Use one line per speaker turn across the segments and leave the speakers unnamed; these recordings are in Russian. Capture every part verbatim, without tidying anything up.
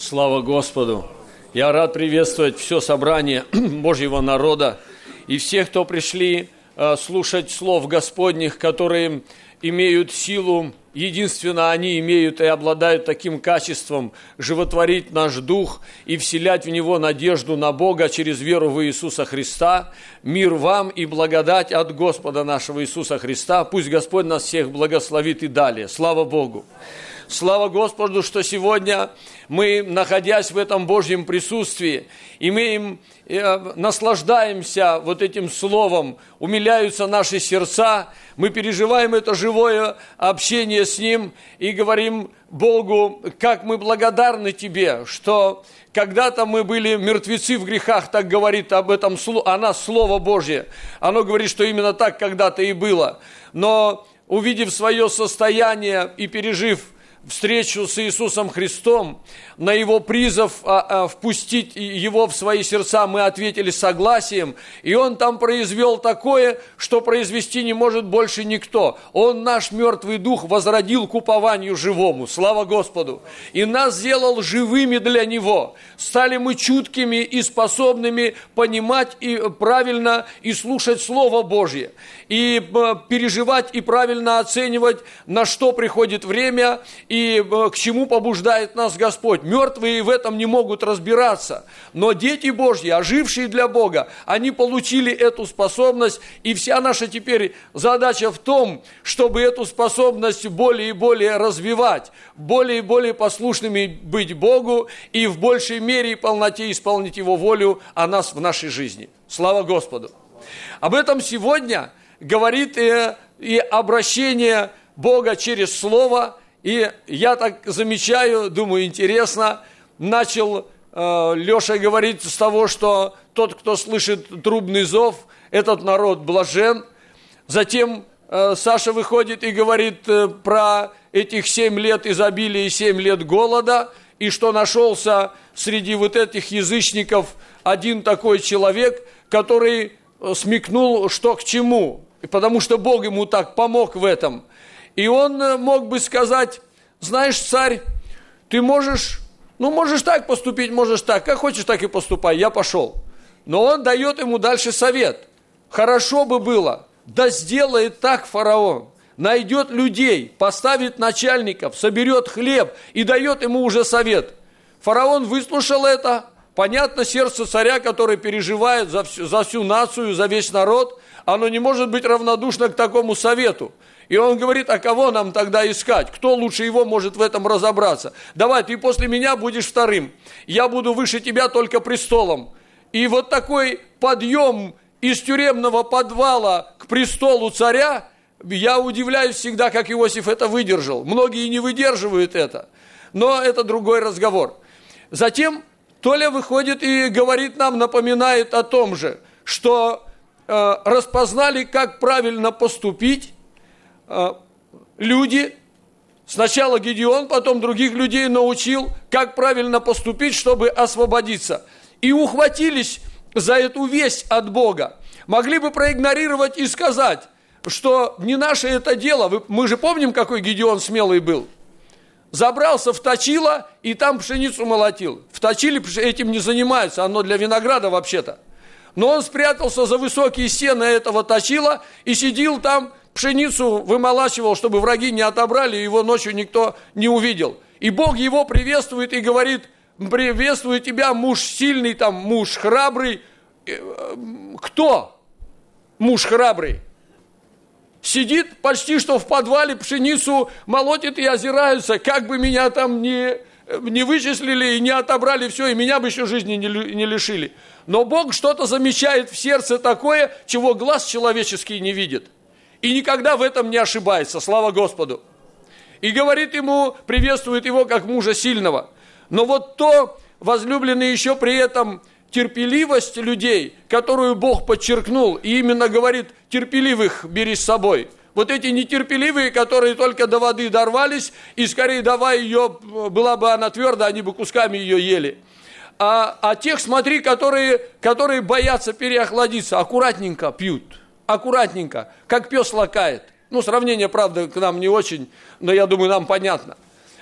Слава Господу! Я рад приветствовать все собрание Божьего народа и всех, кто пришли э, слушать слов Господних, которые имеют силу, единственно они имеют и обладают таким качеством животворить наш дух и вселять в него надежду на Бога через веру в Иисуса Христа. Мир вам и благодать от Господа нашего Иисуса Христа. Пусть Господь нас всех благословит и далее. Слава Богу! Слава Господу, что сегодня мы, находясь в этом Божьем присутствии, имеем, э, наслаждаемся вот этим словом, умиляются наши сердца, мы переживаем это живое общение с Ним и говорим Богу, как мы благодарны Тебе, что когда-то мы были мертвецы в грехах, так говорит об этом о нас Слово Божье. Оно говорит, что именно так когда-то и было. Но увидев свое состояние и пережив встречу с Иисусом Христом, на Его призыв а, а, впустить Его в свои сердца мы ответили согласием, и Он там произвел такое, что произвести не может больше никто. Он наш мертвый дух возродил к упованию живому, слава Господу, и нас сделал живыми для Него. Стали мы чуткими и способными понимать и правильно и слушать Слово Божье, и а, переживать и правильно оценивать, на что приходит время, и к чему побуждает нас Господь. Мертвые в этом не могут разбираться, но дети Божьи, ожившие для Бога, они получили эту способность, и вся наша теперь задача в том, чтобы эту способность более и более развивать, более и более послушными быть Богу и в большей мере и полноте исполнить Его волю о нас в нашей жизни. Слава Господу! Об этом сегодня говорит и, и обращение Бога через Слово. И я так замечаю, думаю, интересно, начал э, Леша говорить с того, что тот, кто слышит трубный зов, этот народ блажен. Затем э, Саша выходит и говорит э, про этих семь лет изобилия и семь лет голода, и что нашелся среди вот этих язычников один такой человек, который смекнул, что к чему, потому что Бог ему так помог в этом. И он мог бы сказать: знаешь, царь, ты можешь, ну, можешь так поступить, можешь так, как хочешь, так и поступай, я пошел. Но он дает ему дальше совет. Хорошо бы было, да сделает так фараон, найдет людей, поставит начальников, соберет хлеб и дает ему уже совет. Фараон выслушал это, понятно, сердце царя, который переживает за всю, за всю нацию, за весь народ, оно не может быть равнодушно к такому совету. И он говорит: а кого нам тогда искать? Кто лучше его может в этом разобраться? Давай, ты после меня будешь вторым. Я буду выше тебя только престолом. И вот такой подъем из тюремного подвала к престолу царя, я удивляюсь всегда, как Иосиф это выдержал. Многие не выдерживают это. Но это другой разговор. Затем Толя выходит и говорит нам, напоминает о том же, что э, распознали, как правильно поступить люди, сначала Гедеон, потом других людей научил, как правильно поступить, чтобы освободиться. И ухватились за эту весть от Бога. Могли бы проигнорировать и сказать, что не наше это дело. Мы же помним, какой Гедеон смелый был. Забрался в точило и там пшеницу молотил. В точиле этим не занимаются, оно для винограда вообще-то. Но он спрятался за высокие стены этого точила и сидел там, пшеницу вымолачивал, чтобы враги не отобрали, и его ночью никто не увидел. И Бог его приветствует и говорит: приветствую тебя, муж сильный, там, муж храбрый. Кто муж храбрый? Сидит почти что в подвале, пшеницу молотит и озираются, как бы меня там не, не вычислили и не отобрали все, и меня бы еще жизни не, не лишили. Но Бог что-то замечает в сердце такое, чего глаз человеческий не видит. И никогда в этом не ошибается, слава Господу. И говорит ему, приветствует его как мужа сильного. Но вот то, возлюбленный, еще при этом терпеливость людей, которую Бог подчеркнул, и именно говорит: терпеливых бери с собой. Вот эти нетерпеливые, которые только до воды дорвались, и скорее давай ее, была бы она твердая, они бы кусками ее ели. А, а тех, смотри, которые, которые боятся переохладиться, аккуратненько пьют. Аккуратненько, как пес лакает. Ну, сравнение, правда, к нам не очень, но я думаю, нам понятно.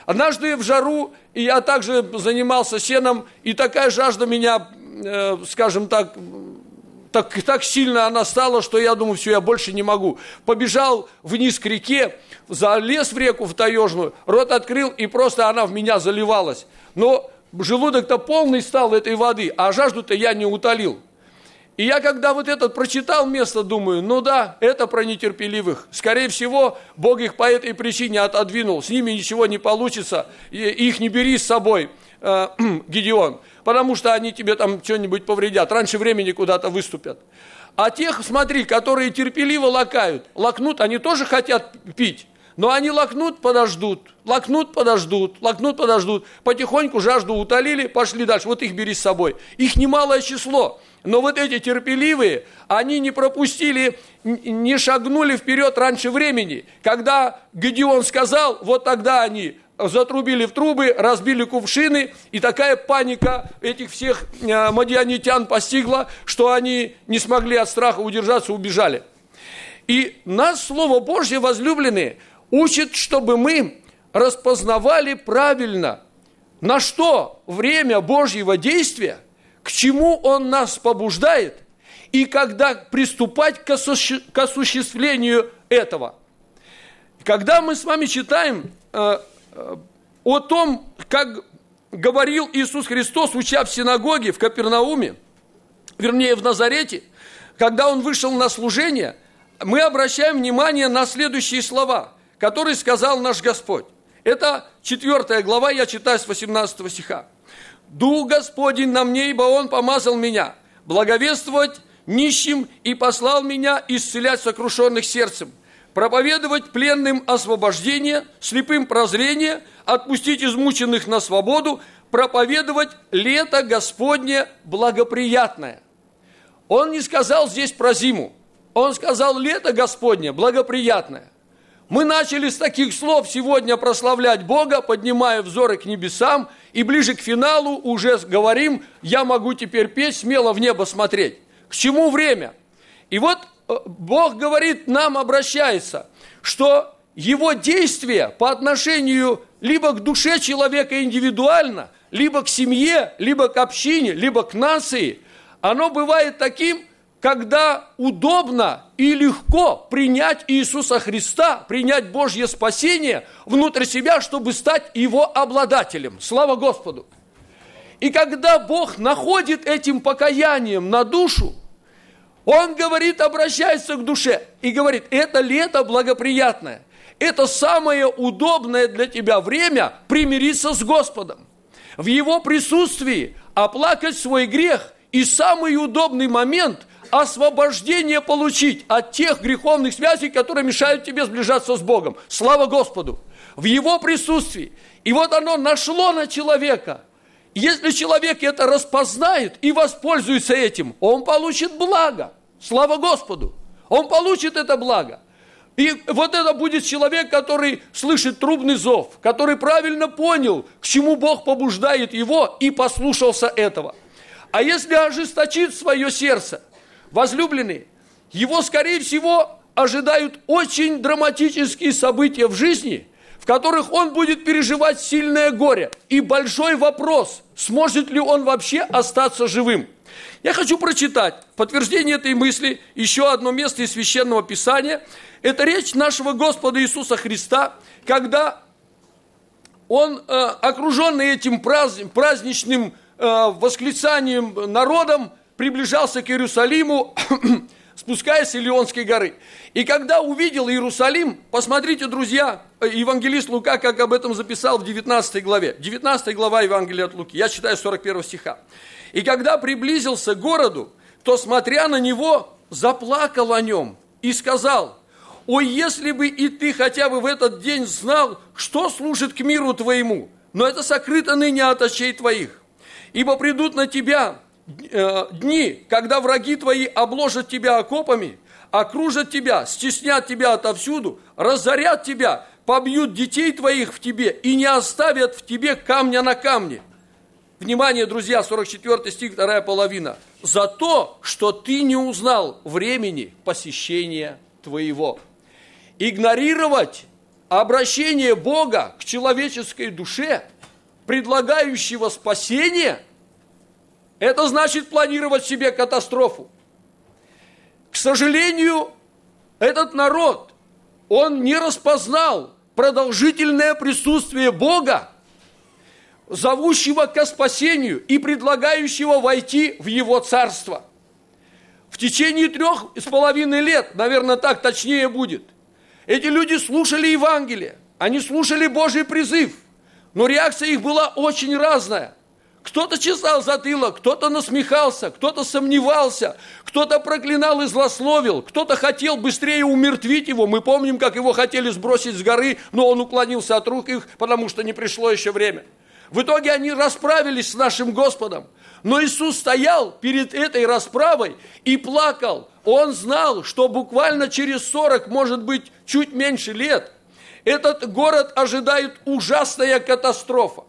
Однажды в жару, и я также занимался сеном, и такая жажда меня, э, скажем так, так, так сильно она стала, что я думаю, все, я больше не могу. Побежал вниз к реке, залез в реку, в таежную, рот открыл, и просто она в меня заливалась. Но желудок-то полный стал этой воды, а жажду-то я не утолил. И я, когда вот этот прочитал место, думаю, ну да, это про нетерпеливых. Скорее всего, Бог их по этой причине отодвинул. С ними ничего не получится, их не бери с собой, э, Гедеон, потому что они тебе там что-нибудь повредят, раньше времени куда-то выступят. А тех, смотри, которые терпеливо лакают, лакнут, они тоже хотят пить, но они лакнут, подождут, лакнут, подождут, лакнут, подождут. Потихоньку жажду утолили, пошли дальше, вот их бери с собой. Их немалое число. Но вот эти терпеливые, они не пропустили, не шагнули вперед раньше времени. Когда Гедеон сказал, вот тогда они затрубили в трубы, разбили кувшины, и такая паника этих всех мадианитян постигла, что они не смогли от страха удержаться, убежали. И нас Слово Божье, возлюбленные, учит, чтобы мы распознавали правильно, на что время Божьего действия, к чему Он нас побуждает, и когда приступать к осуществлению этого. Когда мы с вами читаем э, э, о том, как говорил Иисус Христос, уча в синагоге в Капернауме, вернее в Назарете, когда Он вышел на служение, мы обращаем внимание на следующие слова, которые сказал наш Господь. Это четвертая глава, я читаю с восемнадцатого стиха. «Дух Господень на мне, ибо Он помазал меня благовествовать нищим и послал меня исцелять сокрушенных сердцем, проповедовать пленным освобождение, слепым прозрение, отпустить измученных на свободу, проповедовать лето Господне благоприятное». Он не сказал здесь про зиму, Он сказал лето Господне благоприятное. Мы начали с таких слов сегодня прославлять Бога, поднимая взоры к небесам, и ближе к финалу уже говорим, я могу теперь петь, смело в небо смотреть. К чему время? И вот Бог говорит, нам обращается, что Его действие по отношению либо к душе человека индивидуально, либо к семье, либо к общине, либо к нации, оно бывает таким, когда удобно и легко принять Иисуса Христа, принять Божье спасение внутрь себя, чтобы стать Его обладателем. Слава Господу! И когда Бог находит этим покаянием на душу, Он говорит, обращается к душе и говорит, это лето благоприятное, это самое удобное для тебя время примириться с Господом, в Его присутствии оплакать свой грех и самый удобный момент – освобождение получить от тех греховных связей, которые мешают тебе сближаться с Богом. Слава Господу! В Его присутствии. И вот оно нашло на человека. Если человек это распознает и воспользуется этим, он получит благо. Слава Господу! Он получит это благо. И вот это будет человек, который слышит трубный зов, который правильно понял, к чему Бог побуждает его и послушался этого. А если ожесточит свое сердце, возлюбленные, его, скорее всего, ожидают очень драматические события в жизни, в которых он будет переживать сильное горе. И большой вопрос, сможет ли он вообще остаться живым. Я хочу прочитать подтверждение этой мысли, еще одно место из Священного Писания. Это речь нашего Господа Иисуса Христа, когда Он, окруженный этим праздничным восклицанием народом, приближался к Иерусалиму, спускаясь с Илионской горы. И когда увидел Иерусалим, посмотрите, друзья, евангелист Лука, как об этом записал в девятнадцатой главе. девятнадцатая глава Евангелия от Луки, я читаю сорок первого стиха. «И когда приблизился к городу, то, смотря на него, заплакал о нем и сказал, «Ой, если бы и ты хотя бы в этот день знал, что служит к миру твоему, но это сокрыто ныне от очей твоих. Ибо придут на тебя дни, когда враги твои обложат тебя окопами, окружат тебя, стеснят тебя отовсюду, разорят тебя, побьют детей твоих в тебе и не оставят в тебе камня на камне». Внимание, друзья, сорок четвёртый стих, вторая половина. «За то, что ты не узнал времени посещения твоего». Игнорировать обращение Бога к человеческой душе, предлагающего спасение, это значит планировать себе катастрофу. К сожалению, этот народ, он не распознал продолжительное присутствие Бога, зовущего ко спасению и предлагающего войти в Его царство. В течение трех с половиной лет, наверное, так точнее будет, эти люди слушали Евангелие, они слушали Божий призыв, но реакция их была очень разная. Кто-то чесал затылок, кто-то насмехался, кто-то сомневался, кто-то проклинал и злословил, кто-то хотел быстрее умертвить его. Мы помним, как его хотели сбросить с горы, но он уклонился от рук их, потому что не пришло еще время. В итоге они расправились с нашим Господом. Но Иисус стоял перед этой расправой и плакал. Он знал, что буквально через сорок, может быть, чуть меньше лет, этот город ожидает ужасная катастрофа.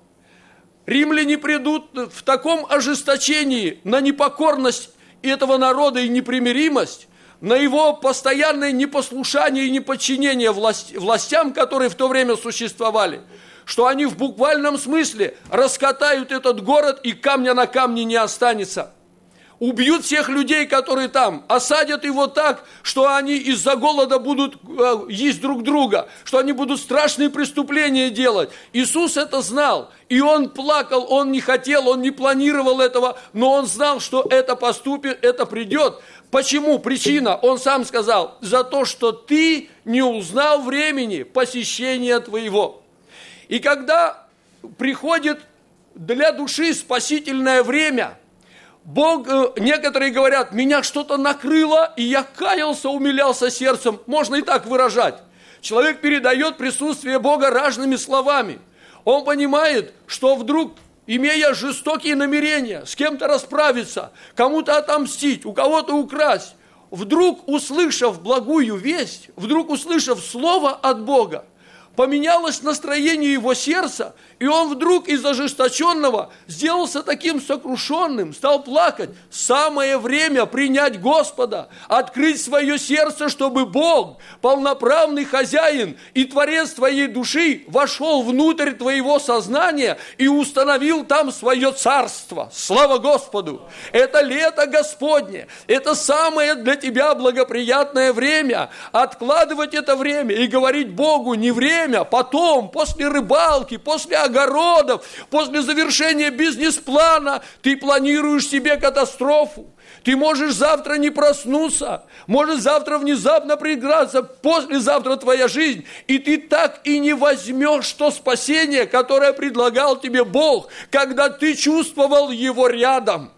Римляне придут в таком ожесточении на непокорность этого народа и непримиримость, на его постоянное непослушание и неподчинение власть, властям, которые в то время существовали, что они в буквальном смысле раскатают этот город, и камня на камне не останется. Убьют всех людей, которые там, осадят его так, что они из-за голода будут э, есть друг друга, что они будут страшные преступления делать. Иисус это знал, и Он плакал, Он не хотел, Он не планировал этого, но Он знал, что это поступит, это придет. Почему? Причина, Он сам сказал, за то, что ты не узнал времени посещения твоего. И когда приходит для души спасительное время, Бог, некоторые говорят, меня что-то накрыло, и я каялся, умилялся сердцем. Можно и так выражать. Человек передает присутствие Бога разными словами. Он понимает, что вдруг, имея жестокие намерения, с кем-то расправиться, кому-то отомстить, у кого-то украсть, вдруг, услышав благую весть, вдруг услышав слово от Бога, поменялось настроение его сердца, и он вдруг из ожесточенного сделался таким сокрушенным, стал плакать. Самое время принять Господа, открыть свое сердце, чтобы Бог, полноправный хозяин и творец твоей души, вошел внутрь твоего сознания и установил там свое царство. Слава Господу! Это лето Господне, это самое для тебя благоприятное время. Откладывать это время и говорить Богу не время, потом, после рыбалки, после огородов, после завершения бизнес-плана, ты планируешь себе катастрофу. Ты можешь завтра не проснуться, может завтра внезапно приграться, послезавтра твоя жизнь, и ты так и не возьмешь то спасение, которое предлагал тебе Бог, когда ты чувствовал Его рядом.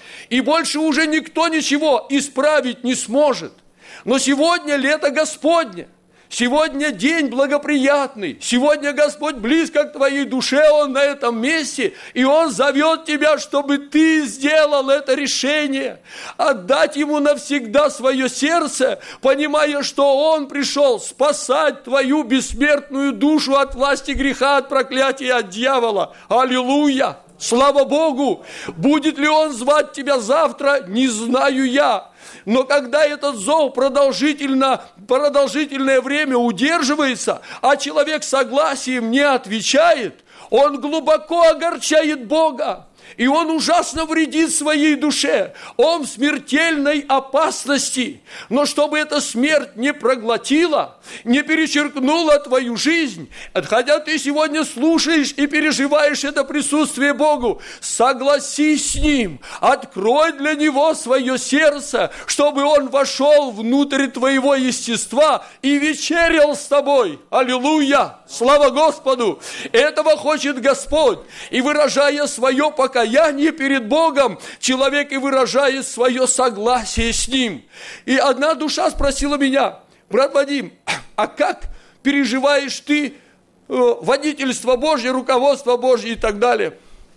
И больше уже никто ничего исправить не сможет. Но сегодня лето Господне. Сегодня день благоприятный, сегодня Господь близко к твоей душе, Он на этом месте, и Он зовет тебя, чтобы ты сделал это решение, отдать Ему навсегда свое сердце, понимая, что Он пришел спасать твою бессмертную душу от власти греха, от проклятия, от дьявола. Аллилуйя! Слава Богу! Будет ли Он звать тебя завтра, не знаю я. Но когда этот зов продолжительно, продолжительное время удерживается, а человек согласием не отвечает, он глубоко огорчает Бога. И он ужасно вредит своей душе. Он в смертельной опасности. Но чтобы эта смерть не проглотила, не перечеркнула твою жизнь, хотя ты сегодня слушаешь и переживаешь это присутствие Богу, согласись с Ним, открой для Него свое сердце, чтобы Он вошел внутрь твоего естества и вечерял с тобой. Аллилуйя! Слава Господу! Этого хочет Господь. И выражая свое покаяние, Покаяние перед Богом, человек и выражает свое согласие с Ним. И одна душа спросила меня: брат Вадим, а как переживаешь ты э, водительство Божье, руководство Божье и так далее?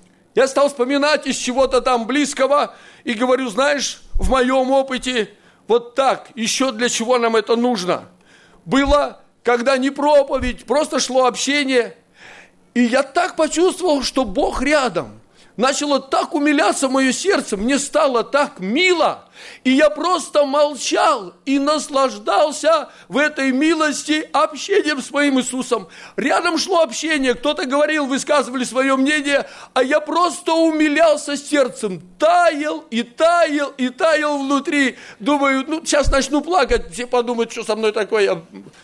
Я стал вспоминать из чего-то там близкого и говорю: знаешь, в моем опыте вот так, еще для чего нам это нужно? Было, когда не проповедь, просто шло общение, и я так почувствовал, что Бог рядом. начало так умиляться мое сердце, мне стало так мило, и я просто молчал и наслаждался в этой милости общением с моим Иисусом. Рядом шло общение, кто-то говорил, высказывали свое мнение, а я просто умилялся сердцем, таял и таял и таял внутри. Думаю, ну сейчас начну плакать, все подумают, что со мной такое.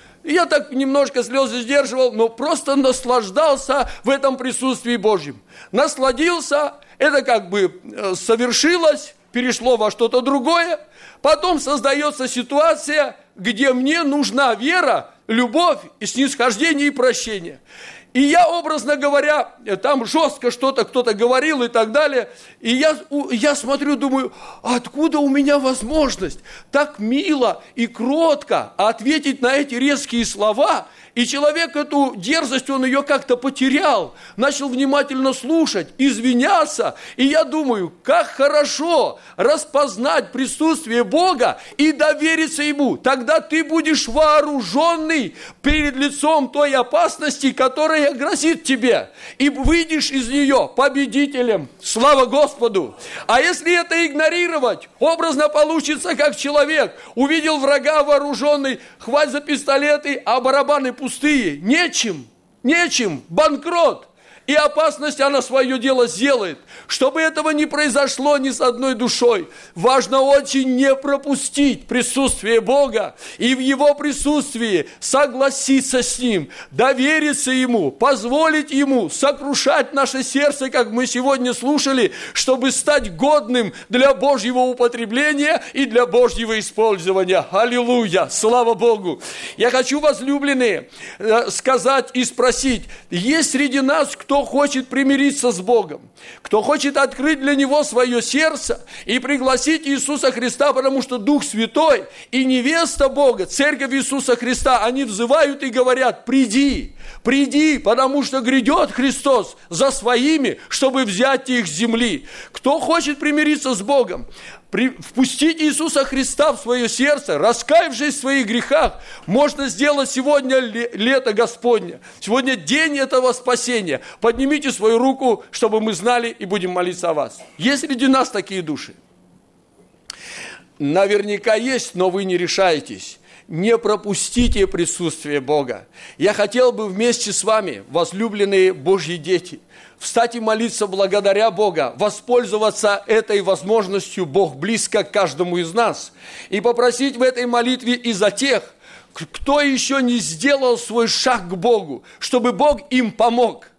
Я так немножко слезы сдерживал, но просто наслаждался в этом присутствии Божьем. Насладился, это как бы совершилось, перешло во что-то другое. Потом создается ситуация, где мне нужна вера, любовь, и снисхождение и прощение. И я, образно говоря, там жестко что-то кто-то говорил и так далее. И я, я смотрю, думаю, откуда у меня возможность так мило и кротко ответить на эти резкие слова? И человек эту дерзость, он ее как-то потерял, начал внимательно слушать, извиняться. И я думаю, как хорошо распознать присутствие Бога и довериться Ему. Тогда ты будешь вооруженный перед лицом той опасности, которая грозит тебе. И выйдешь из нее победителем. Слава Господу! А если это игнорировать, образно получится, как человек увидел врага вооруженный, хватит за пистолеты, а барабаны пустые. Нечем, нечем, банкрот. И опасность, она свое дело сделает. Чтобы этого не произошло ни с одной душой, важно очень не пропустить присутствие Бога и в Его присутствии согласиться с Ним, довериться Ему, позволить Ему сокрушать наше сердце, как мы сегодня слушали, чтобы стать годным для Божьего употребления и для Божьего использования. Аллилуйя! Слава Богу! Я хочу, возлюбленные, сказать и спросить, есть среди нас кто хочет примириться с Богом, кто хочет открыть для Него свое сердце и пригласить Иисуса Христа, потому что Дух Святой и невеста Бога, Церковь Иисуса Христа, они взывают и говорят, приди, приди, потому что грядет Христос за своими, чтобы взять их с земли. Кто хочет примириться с Богом, впустить Иисуса Христа в свое сердце, раскаявшись в своих грехах, можно сделать сегодня лето Господне. Сегодня день этого спасения. Поднимите свою руку, чтобы мы знали и будем молиться о вас. Есть среди нас такие души? Наверняка есть, но вы не решаетесь. Не пропустите присутствие Бога. Я хотел бы вместе с вами, возлюбленные Божьи дети, встать и молиться благодаря Бога, воспользоваться этой возможностью, Бог близко к каждому из нас, и попросить в этой молитве и за тех, кто еще не сделал свой шаг к Богу, чтобы Бог им помог.